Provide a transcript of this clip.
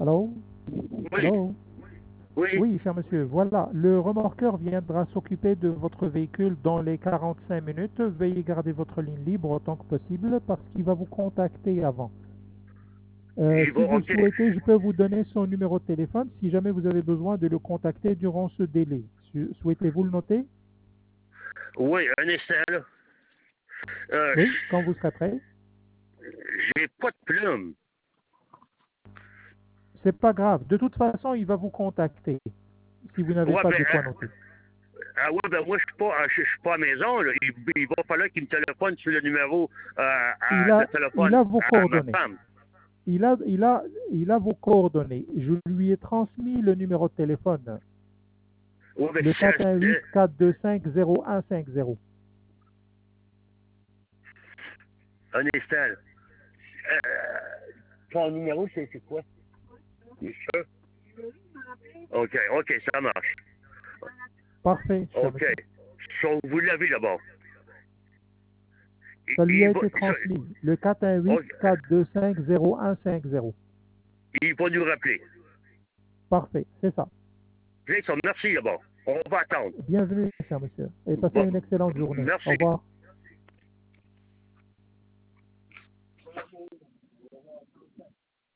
Allô? Oui. Allô? Oui. Oui, cher monsieur. Voilà, le remorqueur viendra s'occuper de votre véhicule dans les 45 minutes. Veuillez garder votre ligne libre autant que possible parce qu'il va vous contacter avant. Si vous le OK. souhaitez, je peux vous donner son numéro de téléphone si jamais vous avez besoin de le contacter durant ce délai. Souhaitez-vous le noter? Oui, un instant, là. Oui, quand vous serez prêt. J'ai pas de plume. C'est pas grave. De toute façon, il va vous contacter si vous n'avez Ouais, pas ben, de quoi noter. ouais, ben moi, je suis pas à la maison, là. Il va falloir qu'il me téléphone sur le numéro Il de il téléphone a vos à ma coordonnées. femme. Il a vos coordonnées. Je lui ai transmis le numéro de téléphone. Ouais, ben, Le 418-425-0150. un instant, là. Ton numéro, c'est quoi? C'est sûr? OK, ça marche. Parfait, cher OK. monsieur. So, vous l'avez d'abord. Ça lui a Il va, été transmis. Le OK. 418-425-0150. Il va nous rappeler. Parfait, c'est ça. Jason, merci d'abord. On va attendre. Bienvenue, cher monsieur. Et passez Bon, une excellente journée. Au merci. revoir.